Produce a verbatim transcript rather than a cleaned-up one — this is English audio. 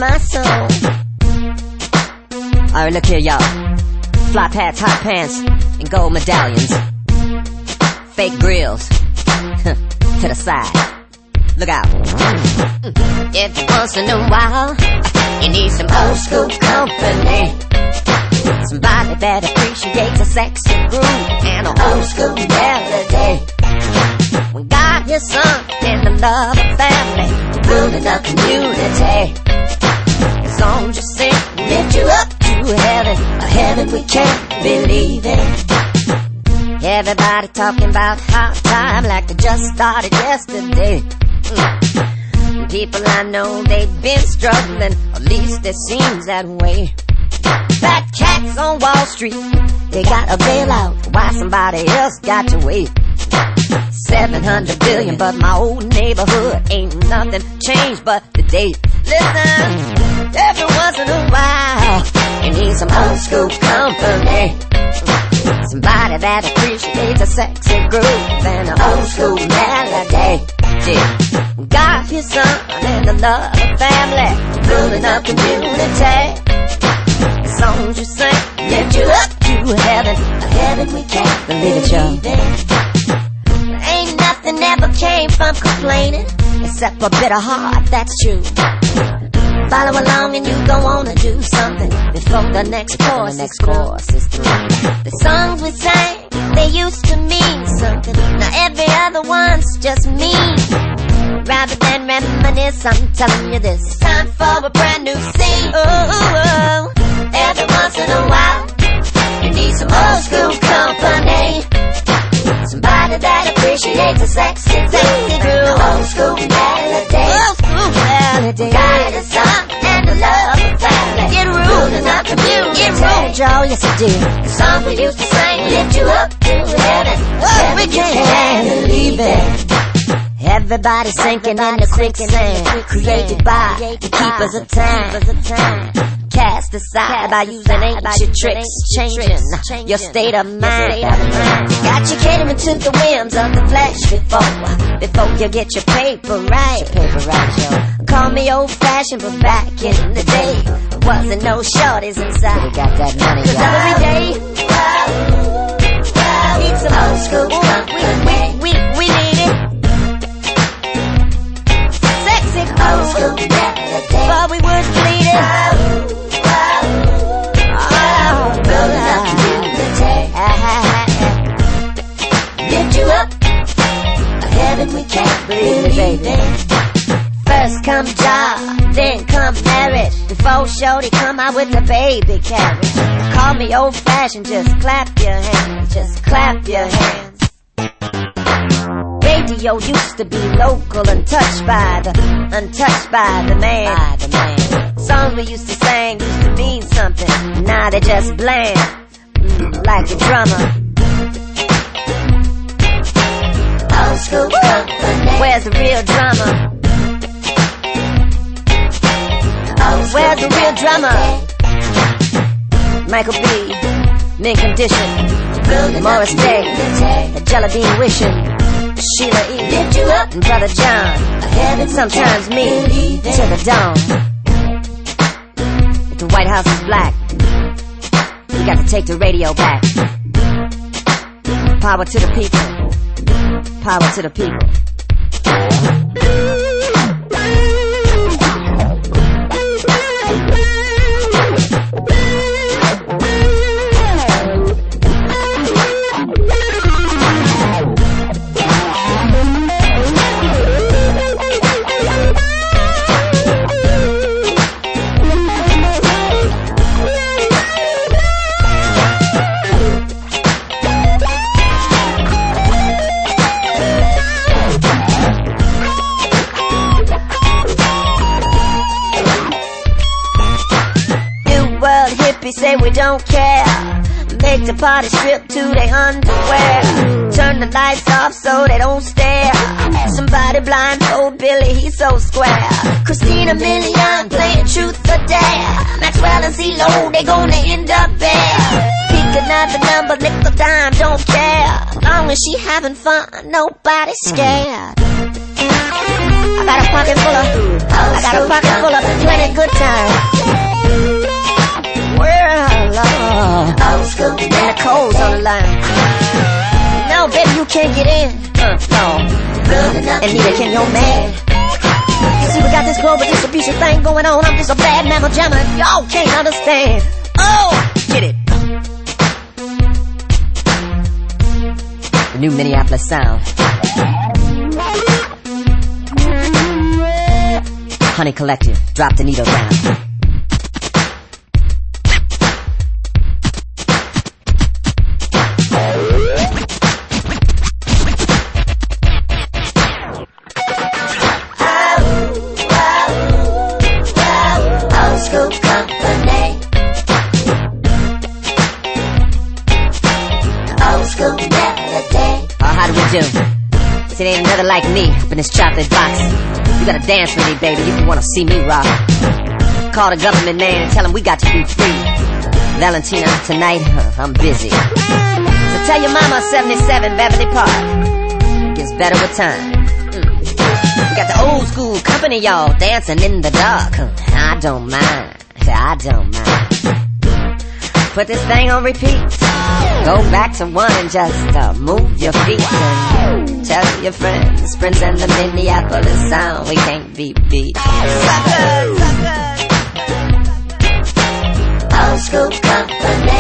my soul. Alright, look here, y'all. Fly hats, hot pants, and gold medallions. Fake grills. To the side. Look out. Every once in a while, you need some old school company. Somebody that appreciates a sexy groove and an old school melody. When God, His Son, and the love of family, building a community. The songs you sing lift you up to heaven, a heaven we can't believe in. Everybody talking about hot time like they just started yesterday. Mm. People I know, they've been struggling, at least it seems that way. Fat cats on Wall Street, they got a bailout, why somebody else got to wait. Seven hundred billion, but my old neighborhood ain't nothing changed but the date. Listen, every once in a while, you need some old school company. Somebody that appreciates a sexy groove and an old school melody. Yeah. God, His Son, and the love of family, building up community. The songs you sing lift you up to heaven, a heaven we can't believe it, y'all. Ain't nothing ever came from complaining, except for bitter heart, that's true. Follow along and you gon' wanna do something before the next course, the next course is through. The songs we sang, they used to mean something. Now every other one's just me. Rather than reminisce, I'm telling you this, it's time for a brand new scene. Oh, oh, oh. Every once in a while, you need some old school company. Somebody that appreciates a sexy, sexy groove. Old school melody. Old school melody. God, the Son, and the love of family. Get rude. Building our community. Get rude, y'all. Yes, it did. The song we used to sing lift you up to heaven. Oh, we can't believe it. Everybody sinking in the quicksand, created by the keepers of time. Cast aside by using ancient tricks, changing your state of mind. Got you catering to the whims of the flesh before, before you get your paper right. Call me old-fashioned, but back in the day, wasn't no shorties inside. We got that money, y'all. 'Cause every day, need some old school company. We, we, we need it. Sexy old school melody, but we wouldn't bleed it. Lift you up, a heaven we can't believe in. First come job, then come marriage. Before shorty come out with the baby carriage. Call me old-fashioned, just clap your hands, just clap your hands. Radio used to be local, untouched by the, untouched by the man. By the man. Songs we used to sing used to mean something. Now they just bland, mm, like a drummer. Old school company. Where's the real drummer? Where's the real drummer? Michael B, Mint Condition, Morris Day, the Jelly Bean Wishing, Sheila E, lift you up, and Brother John. Sometimes me to the dawn. If the White House is black, we got to take the radio back. Power to the people. Power to the people. Say we don't care. Make the party strip to their underwear. Turn the lights off so they don't stare. Somebody blindfold Billy, he's so square. Christina Milian playing truth or dare. Maxwell and CeeLo, they gonna end up there. Pick another number, nickel dime, don't care. Long as she having fun, nobody's scared. I got a pocket full of, I got a pocket full of plenty good times. Well, Lord, old school, and the cold's on the line. No, baby, you can't get in. Uh, no, and neither can your man. You see, we got this global distribution thing going on. I'm just a bad mammal jammer. Y'all can't understand. Oh, get it. The new Minneapolis sound. Honey Collective, drop the needle down. Old school company. Old school melody. Oh, how do we do? See, there ain't another like me up in this chocolate box. You gotta dance with me, baby, if you wanna see me rock. Call the government man and tell him we got to be free. Valentina, tonight, huh, I'm busy. So tell your mama seventy-seven Beverly Park gets better with time. Mm. We got the old school company, y'all, dancing in the dark. I don't mind, I don't mind. Put this thing on repeat. Go back to one and just uh, move your feet and tell your friends, Prince and the Minneapolis sound, we can't be beat. Suckers, suckers. Old school company.